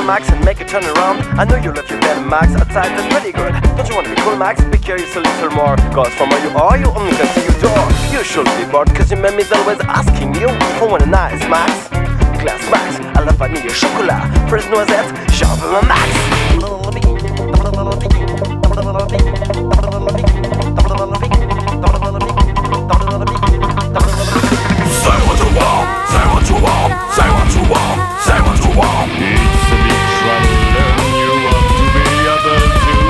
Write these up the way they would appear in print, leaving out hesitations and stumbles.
Max, and make a turn around. I know you love your band, Max. Outside, that's pretty good. Don't you wanna be cool, Max? Be curious a little more. Cause from where you are, you only can see your door. You should be bored, cause your memory's always asking you for one nice, Max. Glass Max, à la vanille chocolat, fraise noisette, charbon Max. Say what you want, say what you want, say what you want, say what you want. It's a big trouble and you want to be able to.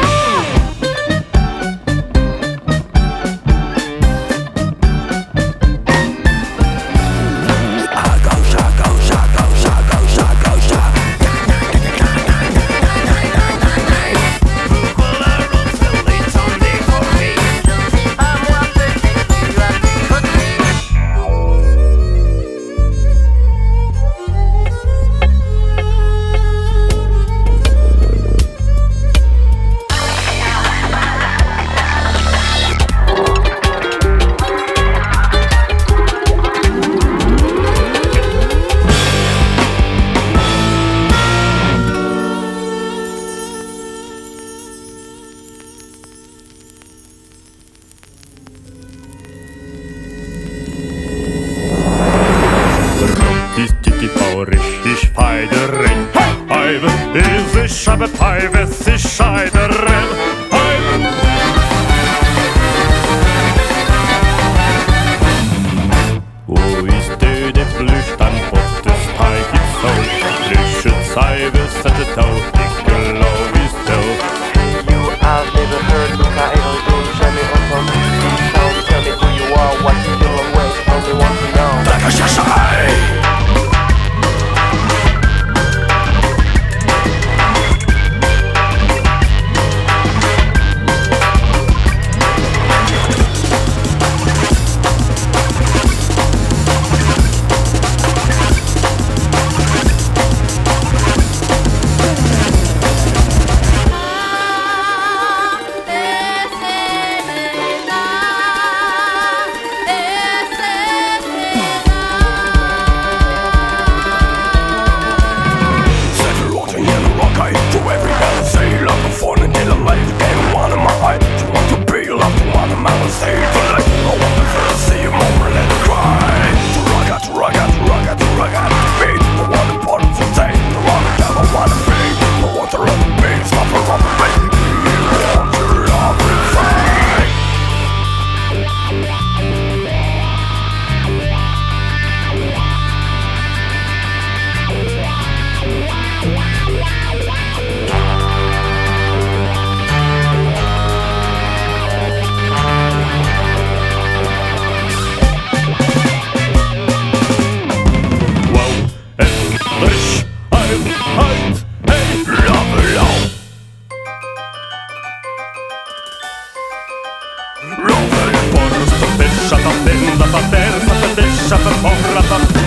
Ich feidere, Eive, ich habe Peive, ich scheidere, Eive. Wo ist det flystan pottes teig i så? Lyset Eive sette tau, ikke lov i stå. You have never heard the title, don't tell me on some sound. Tell me who you are, what you do, and where you only want to know. Like a shashai. Rovere porrasta, pesciata, tenda, tatersa, pesciata, porrata.